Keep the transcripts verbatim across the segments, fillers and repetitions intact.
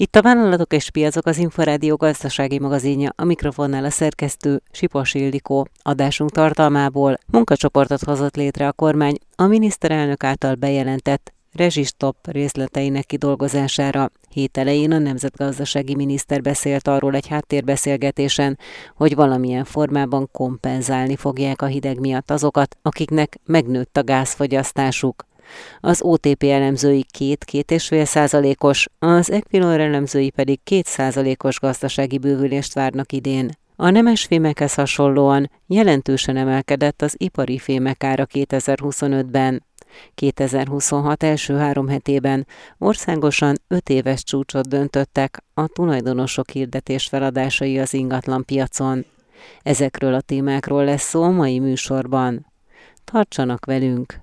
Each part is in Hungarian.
Itt a Vállalatok és Piacok, az Inforádió gazdasági magazinja, a mikrofonnál a szerkesztő Sipos Ildikó. Adásunk tartalmából munkacsoportot hozott létre a kormány a miniszterelnök által bejelentett rezsistopp részleteinek kidolgozására. Hét elején a nemzetgazdasági miniszter beszélt arról egy háttérbeszélgetésen, hogy valamilyen formában kompenzálni fogják a hideg miatt azokat, akiknek megnőtt a gázfogyasztásuk. Az o té pé elemzői két-két egész öt százalékos, az Equinor elemzői pedig két százalékos gazdasági bővülést várnak idén. A nemesfémekhez hasonlóan jelentősen emelkedett az ipari fémek ára kétezer-huszonötben. kétezer-huszonhat első három hetében országosan öt éves csúcsot döntöttek a tulajdonosok hirdetés feladásai az ingatlanpiacon. Ezekről a témákról lesz szó a mai műsorban. Tartsanak velünk!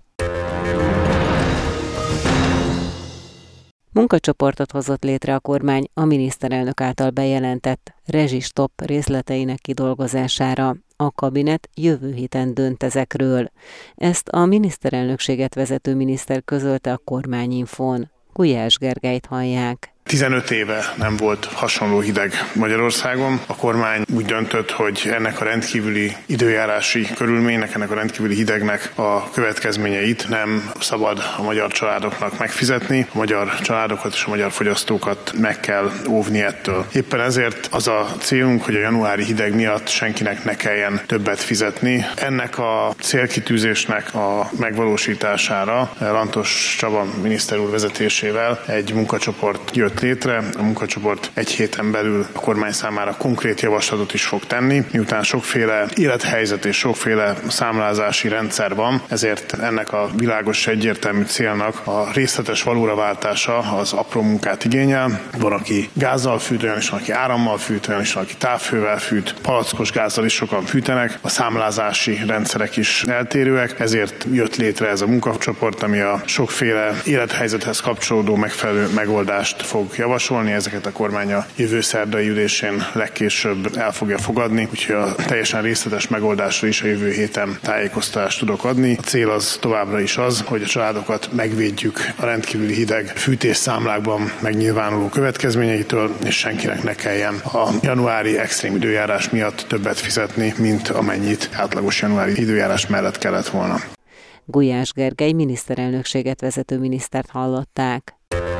Munkacsoportot hozott létre a kormány a miniszterelnök által bejelentett rezsistopp részleteinek kidolgozására. A kabinet jövő héten dönt ezekről. Ezt a miniszterelnökséget vezető miniszter közölte a Kormányinfón. Gulyás Gergelyt hallják. tizenöt éve nem volt hasonló hideg Magyarországon. A kormány úgy döntött, hogy ennek a rendkívüli időjárási körülménynek, ennek a rendkívüli hidegnek a következményeit nem szabad a magyar családoknak megfizetni. A magyar családokat és a magyar fogyasztókat meg kell óvni ettől. Éppen ezért az a célunk, hogy a januári hideg miatt senkinek ne kelljen többet fizetni. Ennek a célkitűzésnek a megvalósítására Lantos Csaba miniszter úr vezetésével egy munkacsoport jött létre. A munkacsoport egy héten belül a kormány számára konkrét javaslatot is fog tenni. Miután sokféle élethelyzet és sokféle számlázási rendszer van, ezért ennek a világos egyértelmű célnak a részletes valóra váltása az apró munkát igényel. Van, aki gázzal fűt, olyan is, aki árammal fűt, olyan is, aki távhővel fűt, palackos gázzal is sokan fűtenek. A számlázási rendszerek is eltérőek, ezért jött létre ez a munkacsoport, ami a sokféle élethelyzethez kapcsolódó megfelelő megoldást fog javasolni, ezeket a kormány a jövő szerdai ülésén legkésőbb el fogja fogadni, úgyhogy a teljesen részletes megoldásra is a jövő héten tájékoztatást tudok adni. A cél az továbbra is az, hogy a családokat megvédjük a rendkívüli hideg fűtésszámlákban megnyilvánuló következményeitől, és senkinek ne kelljen a januári extrém időjárás miatt többet fizetni, mint amennyit átlagos januári időjárás mellett kellett volna. Gulyás Gergely miniszterelnökséget vezető minisztert hallották.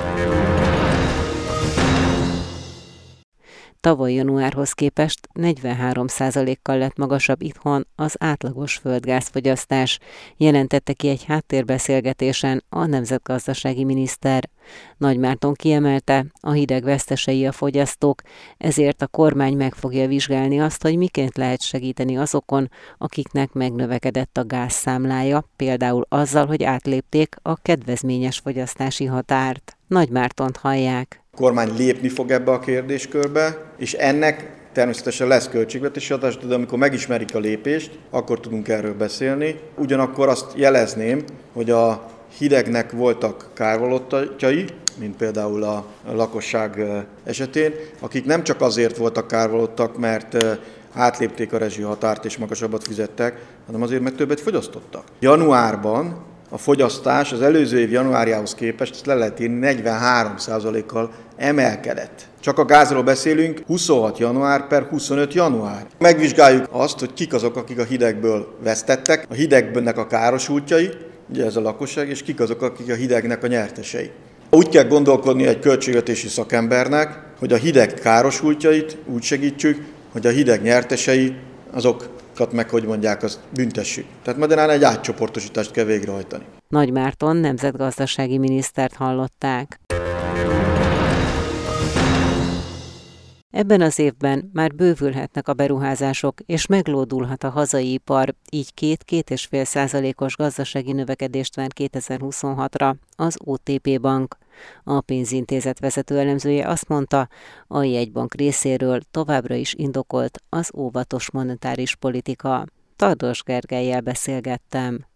Tavaly januárhoz képest negyvenhárom százalékkal lett magasabb itthon az átlagos földgázfogyasztás, jelentette ki egy háttérbeszélgetésen a nemzetgazdasági miniszter. Nagy Márton kiemelte, a hideg vesztesei a fogyasztók, ezért a kormány meg fogja vizsgálni azt, hogy miként lehet segíteni azokon, akiknek megnövekedett a gázszámlája, például azzal, hogy átlépték a kedvezményes fogyasztási határt. Nagy Mártont hallják. A kormány lépni fog ebbe a kérdéskörbe, és ennek természetesen lesz költségvetési hatás, de amikor megismerik a lépést, akkor tudunk erről beszélni. Ugyanakkor azt jelezném, hogy a hidegnek voltak kárvallottjai, mint például a lakosság esetén, akik nem csak azért voltak kárvallottak, mert átlépték a rezsihatárt és magasabbat fizettek, hanem azért, mert többet fogyasztottak. Januárban a fogyasztás az előző év januárjához képest, ezt le lehet írni, negyvenhárom százalékkal emelkedett. Csak a gázról beszélünk, huszonhat január per huszonöt január. Megvizsgáljuk azt, hogy kik azok, akik a hidegből vesztettek, a hidegnek a károsultjai, ugye ez a lakosság, és kik azok, akik a hidegnek a nyertesei. Úgy kell gondolkodni egy költségvetési szakembernek, hogy a hideg károsultjait úgy segítsük, hogy a hideg nyertesei azokat meg, hogy mondják, azt büntessük. Tehát magyarán egy átcsoportosítást kell végrehajtani. Nagy Márton nemzetgazdasági minisztert hallották. Ebben az évben már bővülhetnek a beruházások, és meglódulhat a hazai ipar, így két-két és fél százalékos gazdasági növekedést vár kétezer-huszonhatra az o té pé Bank. A pénzintézet vezető elemzője azt mondta, a jegybank részéről továbbra is indokolt az óvatos monetáris politika. Tardos Gergellyel beszélgettem.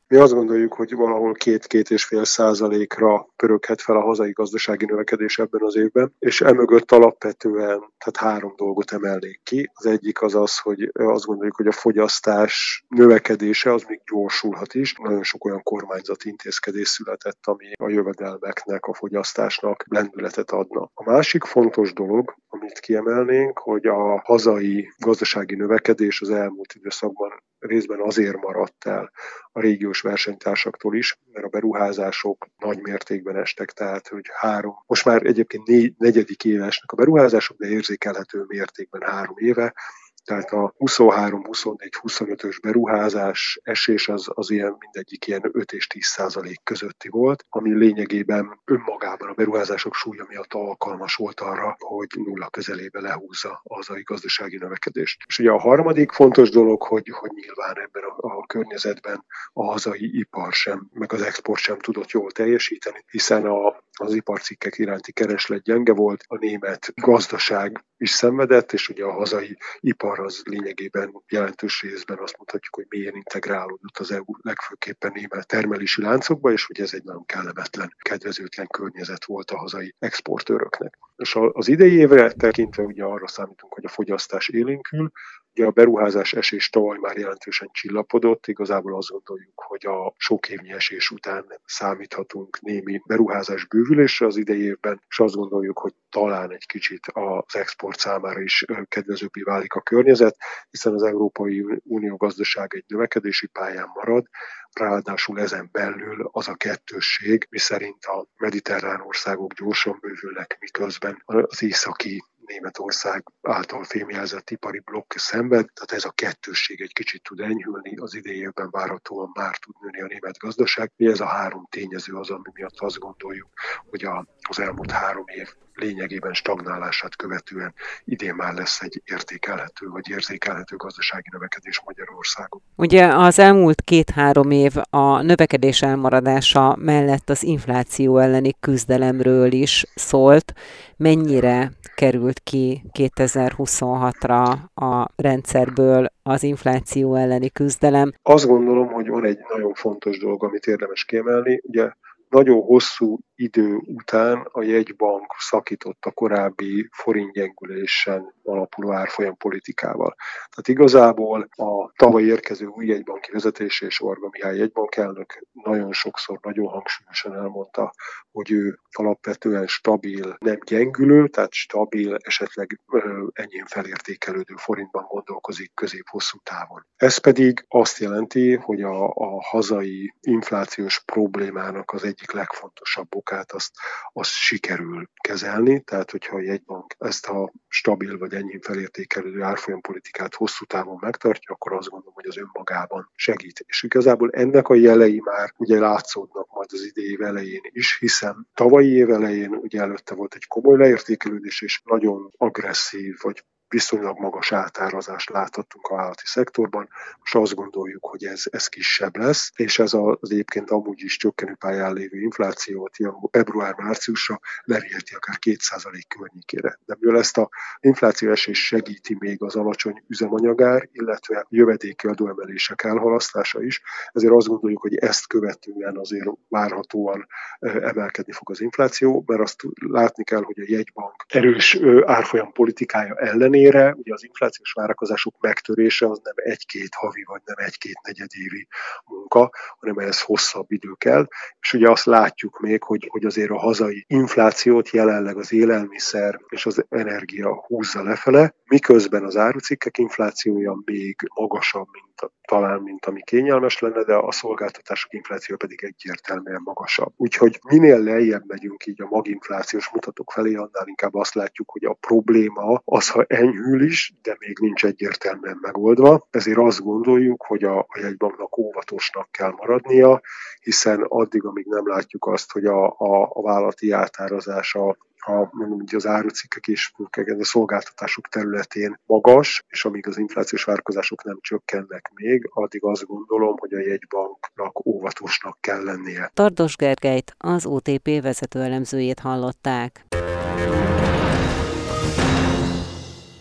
Mi azt gondoljuk, hogy valahol két-két és fél százalékra pöröghet fel a hazai gazdasági növekedés ebben az évben, és emögött alapvetően tehát három dolgot emelnék ki. Az egyik az az, hogy azt gondoljuk, hogy a fogyasztás növekedése az még gyorsulhat is. Nagyon sok olyan kormányzati intézkedés született, ami a jövedelmeknek, a fogyasztásnak lendületet adna. A másik fontos dolog, amit kiemelnénk, hogy a hazai gazdasági növekedés az elmúlt időszakban részben azért maradt el a régiós versenytársaktól is, mert a beruházások nagy mértékben estek, tehát hogy három, most már egyébként négy, negyedik éve esnek a beruházások, de érzékelhető mértékben három éve, tehát a huszonhárom, huszonnégy, huszonötös beruházás esés az, az ilyen mindegyik ilyen öt és tíz százalék közötti volt, ami lényegében önmagában a beruházások súlya miatt alkalmas volt arra, hogy nulla közelébe lehúzza a hazai gazdasági növekedést. És ugye a harmadik fontos dolog, hogy, hogy nyilván ebben a, a környezetben a hazai ipar sem, meg az export sem tudott jól teljesíteni, hiszen a az iparcikkek iránti kereslet gyenge volt, a német gazdaság is szenvedett, és ugye a hazai ipar az lényegében jelentős részben azt mondhatjuk, hogy mélyen integrálódott az é u legfőképpen német termelési láncokba, és ugye ez egy nagyon kellemetlen, kedvezőtlen környezet volt a hazai exportőröknek. És az idei évre tekintve ugye arra számítunk, hogy a fogyasztás élénkül, ugye a beruházás esés tavaly már jelentősen csillapodott, igazából azt gondoljuk, hogy a sok évnyi esés után számíthatunk némi beruházás bővülésre az idei évben, és azt gondoljuk, hogy talán egy kicsit az export számára is kedvezőbbé válik a környezet, hiszen az Európai Unió gazdaság egy növekedési pályán marad, ráadásul ezen belül az a kettősség, miszerint a mediterrán országok gyorsan bővülnek, miközben az északi Németország által fémjelzett ipari blokk szenved, tehát ez a kettősség egy kicsit tud enyhülni, az idei évben várhatóan már tud nőni a német gazdaság. Ez a három tényező az, ami miatt azt gondoljuk, hogy az elmúlt három év lényegében stagnálását követően idén már lesz egy értékelhető vagy érzékelhető gazdasági növekedés Magyarországon. Ugye az elmúlt két-három év a növekedés elmaradása mellett az infláció elleni küzdelemről is szólt. Mennyire került ki kétezer-huszonhatra a rendszerből az infláció elleni küzdelem? Azt gondolom, hogy van egy nagyon fontos dolog, amit érdemes kiemelni. Ugye nagyon hosszú idő után a jegybank szakított a korábbi forintgyengülésen alapuló árfolyam politikával. Tehát igazából a tavaly érkező új jegybanki vezetése és Varga Mihály jegybankelnök nagyon sokszor, nagyon hangsúlyosan elmondta, hogy ő alapvetően stabil, nem gyengülő, tehát stabil, esetleg enyhén felértékelődő forintban gondolkozik közép-hosszú távon. Ez pedig azt jelenti, hogy a, a hazai inflációs problémának az egyik legfontosabb okát azt, azt sikerül kezelni, tehát hogyha a jegybank ezt a stabil vagy enyhén felértékelődő árfolyampolitikát hosszú távon megtartja, akkor azt gondolom, hogy az önmagában segít. És igazából ennek a jelei már ugye látszódnak majd az idei év elején is, hiszen tavalyi év elején ugye előtte volt egy komoly leértékelődés, és nagyon agresszív vagy viszonylag magas átárazást láthattunk a vállalati szektorban, és azt gondoljuk, hogy ez, ez kisebb lesz, és ez az egyébként amúgy is csökkenő pályán lévő inflációt ilyen február-márciusra leriheti akár két százalék környékére. De mivel ezt az infláció esés segíti még az alacsony üzemanyagár, illetve jövedéki adóemelések elhalasztása is, ezért azt gondoljuk, hogy ezt követően azért várhatóan emelkedni fog az infláció, mert azt látni kell, hogy a jegybank erős árfolyam politikája ellenére ugye az inflációs várakozások megtörése az nem egy-két havi, vagy nem egy-két negyedévi munka, hanem ehhez hosszabb idő kell. És ugye azt látjuk még, hogy, hogy azért a hazai inflációt jelenleg az élelmiszer és az energia húzza lefele, miközben az árucikkek inflációja még magasabb, mint talán, mint ami kényelmes lenne, de a szolgáltatások inflációja pedig egyértelműen magasabb. Úgyhogy minél lejjebb megyünk így a maginflációs mutatók felé, annál inkább azt látjuk, hogy a probléma az, ha enyhül is, de még nincs egyértelműen megoldva. Ezért azt gondoljuk, hogy a, a jegybanknak óvatosnak kell maradnia, hiszen addig, amíg nem látjuk azt, hogy a, a, a vállalati átárazása a, mondom, az árucikkek és a szolgáltatások területén magas, és amíg az inflációs várakozások nem csökkennek még, addig azt gondolom, hogy a jegybanknak óvatosnak kell lennie. Tardos Gergelyt, az o té pé vezető elemzőjét hallották.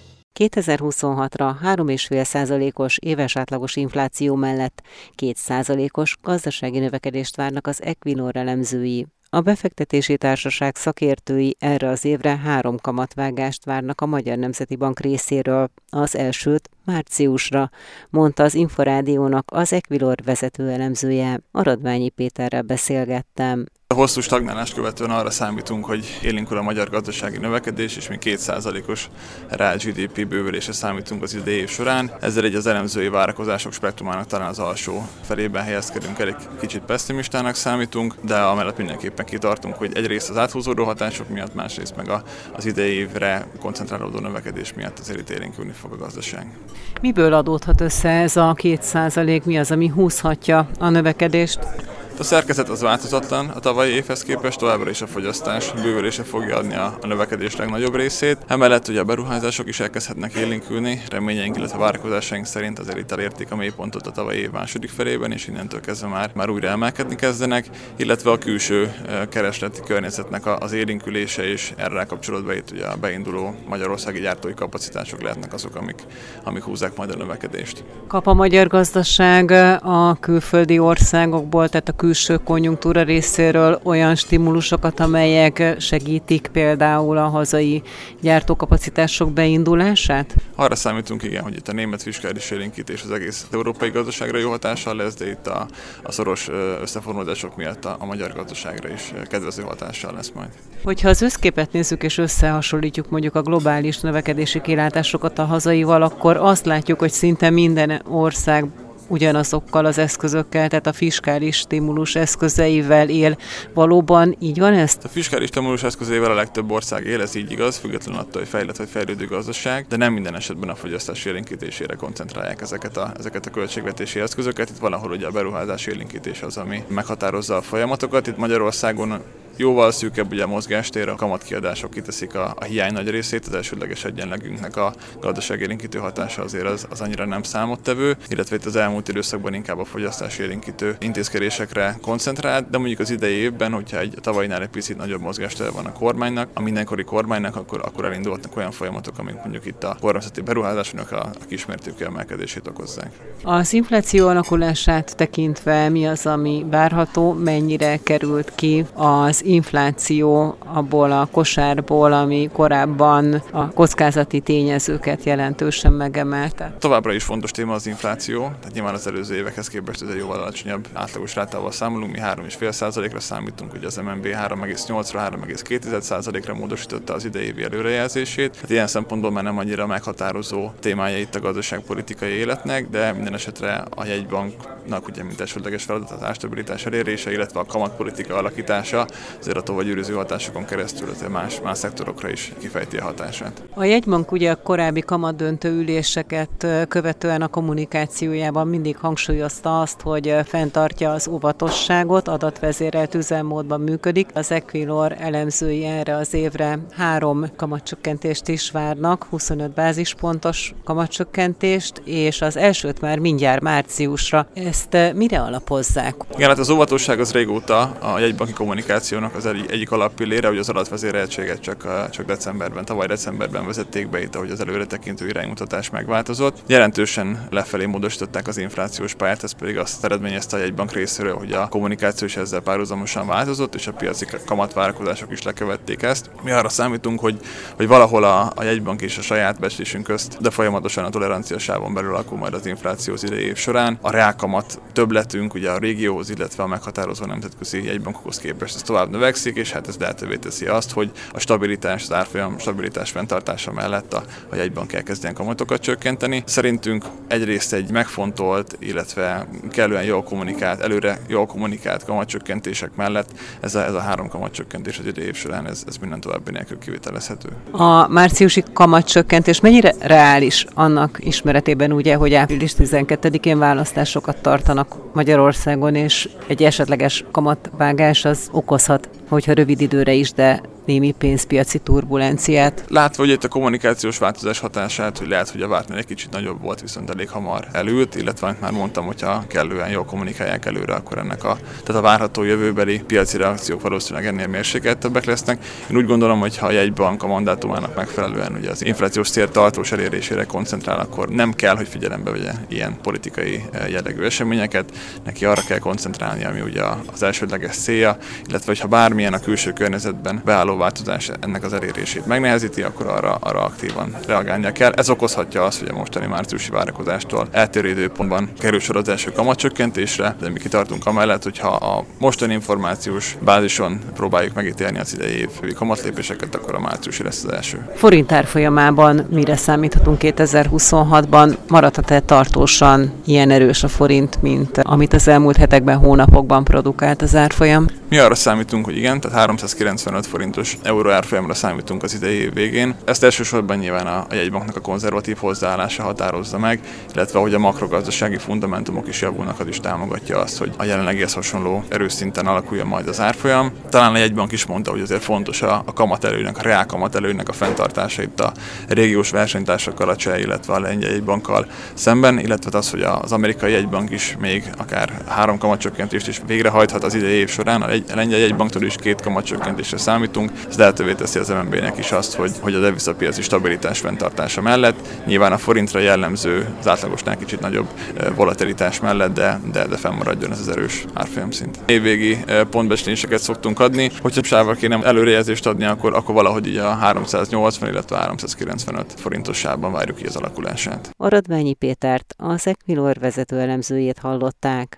kétezer-huszonhatra három egész öt százalékos éves átlagos infláció mellett két százalékos gazdasági növekedést várnak az Equinor elemzői. A befektetési társaság szakértői erre az évre három kamatvágást várnak a Magyar Nemzeti Bank részéről, az elsőt márciusra, mondta az Inforádiónak az Equinor vezető elemzője. Aradványi Péterrel beszélgettem. A hosszú stagnálást követően arra számítunk, hogy élénkül a magyar gazdasági növekedés, és mi két százalékos reál gé dé pé bővülésre számítunk az idei év során. Ezzel egy az elemzői várakozások spektrumának talán az alsó felében helyezkedünk el, egy kicsit pessimistának számítunk, de amellett mindenképpen kitartunk, hogy egyrészt az áthúzódó hatások miatt, másrészt meg az idei évre koncentrálódó növekedés miatt azért itt élénkülni fog a gazdaság. Miből adódhat össze ez a két százalék? Mi az, ami húzhatja a növekedést? A szerkezet az változatlan a tavalyi évhez képest, továbbra is a fogyasztás bővülése fogja adni a, a növekedés legnagyobb részét. Emellett ugye a beruházások is elkezdhetnek élénkülni, reményeink, illetve várakozásaink szerint azért itt elérték a mélypontot a tavalyi év második felében, és innentől kezdve már, már újra emelkedni kezdenek, illetve a külső keresleti környezetnek az élénkülése is erre kapcsolatban itt ugye a beinduló magyarországi gyártói kapacitások lehetnek azok, amik, amik húzzák majd a növekedést. Kap a magyar gazdaság a külföldi országokból, tehát a külső konjunktúra részéről olyan stimulusokat, amelyek segítik például a hazai gyártókapacitások beindulását? Arra számítunk, igen, hogy itt a német fiskális élénkítés az egész európai gazdaságra jó hatással lesz, de itt a, a szoros összefonódások miatt a, a magyar gazdaságra is kedvező hatással lesz majd. Hogyha az összképet nézzük és összehasonlítjuk mondjuk a globális növekedési kilátásokat a hazaival, akkor azt látjuk, hogy szinte minden ország ugyanazokkal az eszközökkel, tehát a fiskális stimulus eszközeivel él. Valóban így van ez? A fiskális stimulus eszközeivel a legtöbb ország él, ez így igaz, függetlenül attól, hogy fejlett vagy fejlődő gazdaság, de nem minden esetben a fogyasztás élénkítésére koncentrálják ezeket a, ezeket a költségvetési eszközöket. Itt valahol ugye a beruházás élénkítés az, ami meghatározza a folyamatokat. Itt Magyarországon jóval szűkebb ugye a mozgástér, a kamatkiadások kiteszik a, a hiány nagy részét, az elsődleges egyenlegünknek a gazdaságélénkítő hatása azért az, az annyira nem számottevő, illetve itt az elmúlt időszakban inkább a fogyasztás élénkítő intézkedésekre koncentrált, de mondjuk az idei évben, hogyha egy tavalynál egy picit nagyobb mozgástér van a kormánynak, a mindenkori kormánynak, akkor, akkor elindulhatnak olyan folyamatok, amik mondjuk itt a kormányzati beruházásoknak a, a kismértékű emelkedését okozzák. Az infláció alakulását tekintve mi az, ami várható, mennyire került ki az infláció abból a kosárból, ami korábban a kockázati tényezőket jelentősen megemelte? Továbbra is fontos téma az infláció, tehát nyilván az előző évekhez képest ez egy jóval alacsonyabb átlagos rátával számolunk, mi három egész öt százalékra számítunk, hogy az em en bé három egész nyolcra három egész két százalékra módosította az idei évi előrejelzését. Hát ilyen szempontból már nem annyira meghatározó témája itt a gazdaságpolitikai életnek, de minden esetre a jegybanknak ugye mint elsődleges feladat az árstabilitás elérése, illetve a kamatpolitika alakítása azért a továbbgyűrűző hatásokon keresztül más, más szektorokra is kifejti a hatását. A jegybank ugye a korábbi kamatdöntő üléseket követően a kommunikációjában mindig hangsúlyozta azt, hogy fenntartja az óvatosságot, adatvezérelt üzemmódban működik. Az Equinor elemzői erre az évre három kamatcsökkentést is várnak, huszonöt bázispontos kamatcsökkentést, és az elsőt már mindjárt márciusra. Ezt mire alapozzák? Igen, hát az óvatosság az régóta a jegybanki kommunikációnak az egyik alappillére, hogy az adatvezéreltséget csak, csak decemberben, tavaly decemberben vezették be itt, ahogy az előretekintő iránymutatás megváltozott. Jelentősen lefelé módosították az inflációs pályát, ez pedig azt eredményezte a jegybank részéről, hogy a kommunikáció is ezzel párhuzamosan változott, és a piaci kamatvárakozások is lekövették ezt. Mi arra számítunk, hogy, hogy valahol a, a jegybank és a saját becslésünk közt, de folyamatosan a toleranciasávon belül alakul majd az infláció az idei év során. A reálkamat többletünk ugye a régióhoz, illetve a meghatározó nemzetközi jegybankokhoz képest ez tovább növekszik, és hát ez lehetővé teszi azt, hogy a stabilitás, az árfolyam stabilitás fenntartása mellett a, a jegybank elkezdjen kamatokat csökkenteni. Szerintünk egyrészt egy megfontolt, illetve kellően jól kommunikált, előre jól kommunikált kamatcsökkentések mellett ez a, ez a három kamatcsökkentés az idei év során, ez, ez minden további nélkül kivitelezhető. A márciusi kamatcsökkentés mennyire reális annak ismeretében ugye, hogy április tizenkettedikén választásokat tartanak Magyarországon, és egy esetleges kamatvágás az okozhat, hogyha rövid időre is, de némi pénzpiaci turbulenciát. Látva, hogy itt a kommunikációs változás hatását, hogy lehet, hogy a vártnál egy kicsit nagyobb volt, viszont elég hamar elült, illetve amit már mondtam, hogyha kellően jól kommunikálják előre, akkor ennek a, tehát a várható jövőbeli piaci reakciók valószínűleg ennél mérsékeltebbek lesznek. Én úgy gondolom, hogy ha a jegybank a mandátumának megfelelően ugye az inflációs cél tartós elérésére koncentrál, akkor nem kell, hogy figyelembe vegye ilyen politikai jellegű eseményeket. Neki arra kell koncentrálni, ami ugye az elsődleges célja, illetve hogyha bármilyen a külső környezetben beálló változás ennek az elérését megnehezíti, akkor arra, arra aktívan reagálnia kell. Ez okozhatja azt, hogy a mostani márciusi várakozástól eltérő időpontban kerül sor az első kamatcsökkentésre, de mi kitartunk amellett, hogyha a mostani információs bázison próbáljuk megítélni az idei évi kamatlépéseket, akkor a márciusi lesz az első. Forint árfolyamában mire számíthatunk kétezer-huszonhatban? Maradhat-e tartósan ilyen erős a forint, mint amit az elmúlt hetekben, hónapokban produkált az árfolyam? Mi arra számítunk, hogy igen, tehát háromszázkilencvenöt forintos euró árfolyamra számítunk az idei év végén. Ezt elsősorban nyilván a jegybanknak a konzervatív hozzáállása határozza meg, illetve hogy a makrogazdasági fundamentumok is javulnak, az is támogatja azt, hogy a jelenlegihez hasonló erős szinten alakuljon majd az árfolyam. Talán a jegybank is mondta, hogy azért fontos a, a kamatelőnek, a reál kamatelőnek a fenntartása itt a régiós versenytársakkal, a cseh, illetve a lengyel jegybankkal szemben, illetve az, hogy az amerikai jegybank is még akár három kamatcsökkentést is végrehajthat az idei év során. A lengyel jegybanktól is két kamatcsökkentésre számítunk. Ez lehetővé teszi az em en bé-nek is azt, hogy, hogy a devizapiaci stabilitás fenntartása mellett, nyilván a forintra jellemző, az átlagosnál kicsit nagyobb volatilitás mellett, de, de, de fennmaradjon ez az erős árfolyamszint. Évvégi pontbecsléseket szoktunk adni, hogyha sávval kéne előrejelzést adni, akkor, akkor valahogy így a háromszáznyolcvan, illetve háromszázkilencvenöt forintos sávban várjuk ki az alakulását. Aradványi Pétert, az Equilor vezető elemzőjét hallották.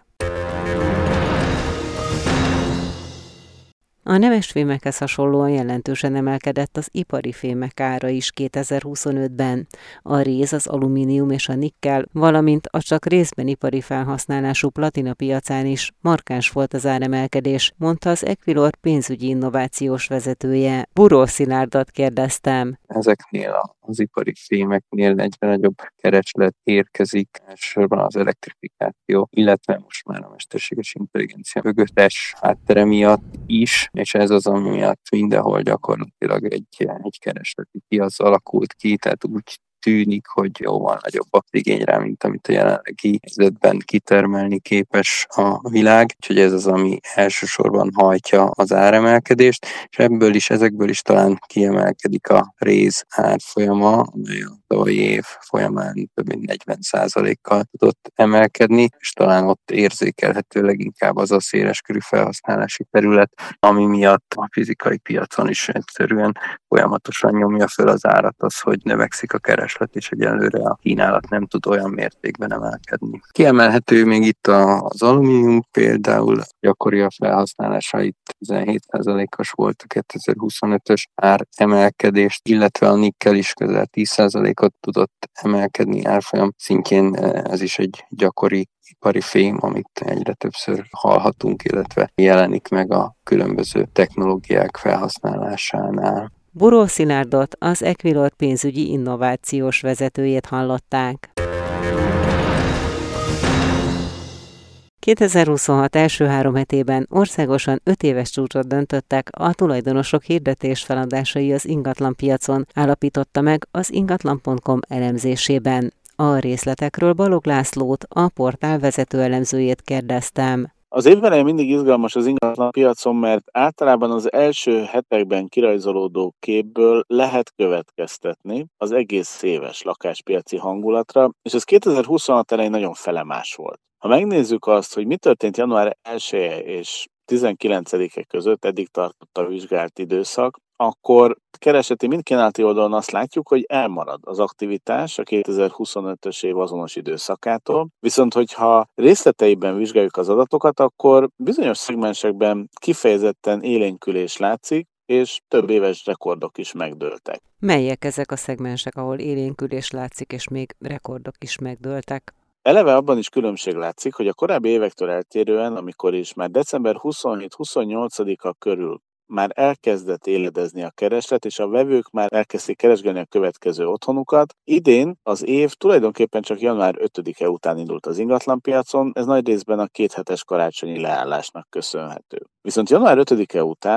A nemes fémekhez hasonlóan jelentősen emelkedett az ipari fémek ára is kétezer-huszonötben. A réz, az alumínium és a nikkel, valamint a csak részben ipari felhasználású platina piacán is markáns volt az áremelkedés, mondta az Equilor pénzügyi innovációs vezetője. Buró Szilárdat kérdeztem. Ezeknél az ipari fémeknél egyre nagyobb kereslet érkezik, elsősorban az elektrifikáció, illetve most már a mesterséges intelligencia mögöttes háttere miatt is, és ez az, ami miatt mindenhol gyakorlatilag egy, egy keresleti piac alakult ki, tehát úgy tűnik, hogy jóval nagyobb az igény rá, mint amit a jelenlegi helyzetben kitermelni képes a világ. Úgyhogy ez az, ami elsősorban hajtja az áremelkedést, és ebből is, ezekből is talán kiemelkedik a réz árfolyama, amely a tavalyi év folyamán több mint negyven százalékkal tudott emelkedni, és talán ott érzékelhető leginkább az a széleskörű felhasználási terület, ami miatt a fizikai piacon is egyszerűen folyamatosan nyomja föl az árat az, hogy növekszik a kereslet, és egyelőre a kínálat nem tud olyan mértékben emelkedni. Kiemelhető még itt az alumínium, például gyakori a felhasználása, itt tizenhét százalékos volt a kétezer-huszonötös ár emelkedést, illetve a nikkel is közel tíz százalékot tudott emelkedni árfolyam szintjén. Ez is egy gyakori ipari fém, amit egyre többször hallhatunk, illetve jelenik meg a különböző technológiák felhasználásánál. Buró Szilárdot, az Equilor pénzügyi innovációs vezetőjét hallották. kétezer-huszonhat első három hetében országosan öt éves csúcsot döntöttek a tulajdonosok hirdetés feladásai az ingatlanpiacon, állapította meg az ingatlan pont com elemzésében. A részletekről Balogh Lászlót, a portál vezető elemzőjét kérdeztem. Az éveleje mindig izgalmas az ingatlan piacon, mert általában az első hetekben kirajzolódó képből lehet következtetni az egész éves lakáspiaci hangulatra, és ez kétezer-huszonhat elején nagyon felemás volt. Ha megnézzük azt, hogy mi történt január elseje és tizenkilencedike között, eddig tartott a vizsgált időszak, akkor kereseti mind kínálati oldalon azt látjuk, hogy elmarad az aktivitás a kétezer-huszonötös év azonos időszakától, viszont hogyha részleteiben vizsgáljuk az adatokat, akkor bizonyos szegmensekben kifejezetten élénkülés látszik, és több éves rekordok is megdőltek. Melyek ezek a szegmensek, ahol élénkülés látszik, és még rekordok is megdőltek? Eleve abban is különbség látszik, hogy a korábbi évektől eltérően, amikor is már december huszonhét-huszonnyolcadika körül már elkezdett éledezni a kereslet, és a vevők már elkezdték keresgélni a következő otthonukat. Idén az év tulajdonképpen csak január ötödike után indult az ingatlanpiacon, ez nagy részben a kéthetes karácsonyi leállásnak köszönhető. Viszont január ötödike után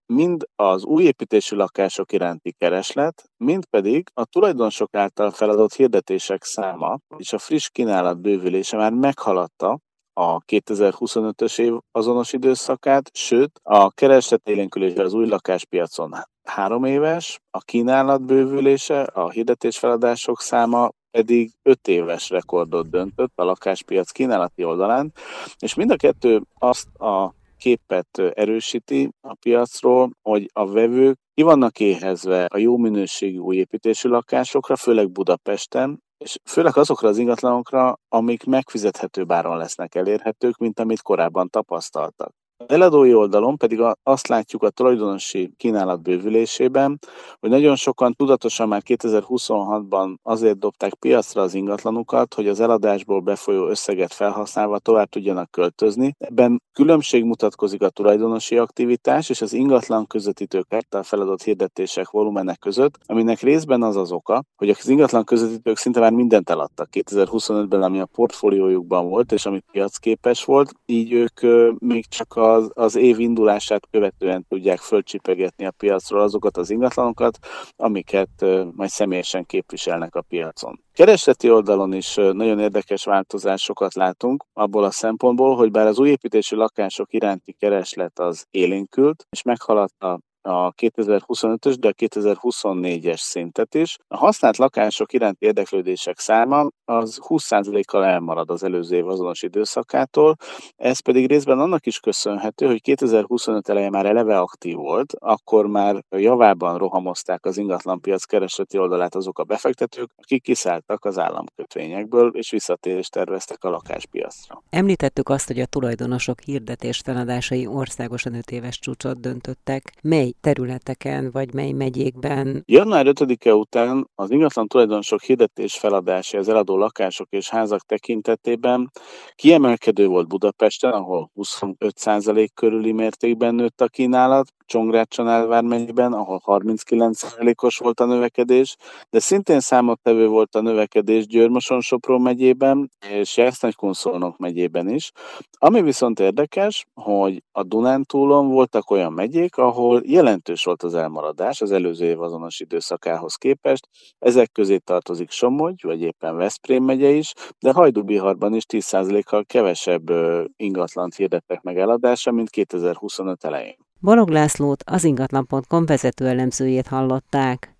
mind az új építésű lakások iránti kereslet, mind pedig a tulajdonosok által feladott hirdetések száma és a friss kínálat bővülése már meghaladta a kétezer-huszonötös év azonos időszakát, sőt a keresletélénkülése az új lakáspiacon három éves, a kínálat bővülése, a hirdetésfeladások száma pedig öt éves rekordot döntött a lakáspiac kínálati oldalán, és mind a kettő azt a képet erősíti a piacról, hogy a vevők ki vannak éhezve a jó minőségű új építésű lakásokra, főleg Budapesten, és főleg azokra az ingatlanokra, amik megfizethetőbb áron lesznek elérhetők, mint amit korábban tapasztaltak. Az eladói oldalon pedig azt látjuk a tulajdonosi kínálat bővülésében, hogy nagyon sokan tudatosan már kétezer-huszonhatban azért dobták piacra az ingatlanukat, hogy az eladásból befolyó összeget felhasználva tovább tudjanak költözni. Ebben különbség mutatkozik a tulajdonosi aktivitás és az ingatlan közvetítők által feladott hirdetések volumenek között, aminek részben az az oka, hogy az ingatlan közvetítők szinte már mindent eladtak kétezer-huszonötben, ami a portfóliójukban volt, és ami piacképes volt, így ők még csak a Az, az év indulását követően tudják fölcsipegetni a piacról azokat az ingatlanokat, amiket majd személyesen képviselnek a piacon. Keresleti oldalon is nagyon érdekes változásokat látunk, abból a szempontból, hogy bár az új építésű lakások iránti kereslet az élénkült, és meghaladta a kétezer-huszonötös, de a kétezer-huszonnégyes szintet is. A használt lakások iránti érdeklődések száma az húsz százalékkal elmarad az előző év azonos időszakától, ez pedig részben annak is köszönhető, hogy kétezer-huszonöt eleje már eleve aktív volt, akkor már javában rohamozták az ingatlanpiac keresleti oldalát azok a befektetők, akik kiszálltak az államkötvényekből, és visszatérést terveztek a lakáspiacra. Említettük azt, hogy a tulajdonosok hirdetés feladásai országosan öt éves csúcsot döntöttek. Mely területeken, vagy mely megyékben? január ötödike után az ingatlan tulajdonosok hirdetés feladása az eladó lakások és házak tekintetében kiemelkedő volt Budapesten, ahol huszonöt százalék körüli mértékben nőtt a kínálat, Csongrád-Csanádvár megyében, ahol harminckilenc százalékos volt a növekedés, de szintén számottevő volt a növekedés Győr-Moson-Sopron megyében és Jász-Nagykun-Szolnok megyében is. Ami viszont érdekes, hogy a Dunántúlon voltak olyan megyék, ahol jelentős volt az elmaradás az előző év azonos időszakához képest. Ezek közé tartozik Somogy, vagy éppen Veszprém megye is, de Hajdúbiharban is tíz százalékkal kevesebb ingatlant hirdettek meg eladásra, mint kétezer-huszonöt elején. Balog Lászlót, az ingatlan pont com vezető elemzőjét hallották.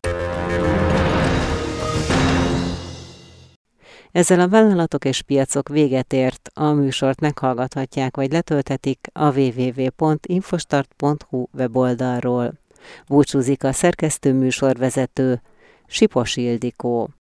Ezzel a vállalatok és piacok véget ért, a műsort meghallgathatják vagy letölthetik a double-u double-u double-u pont infostart pont hu weboldalról. Búcsúzik a szerkesztő műsorvezető, Sipos Ildikó.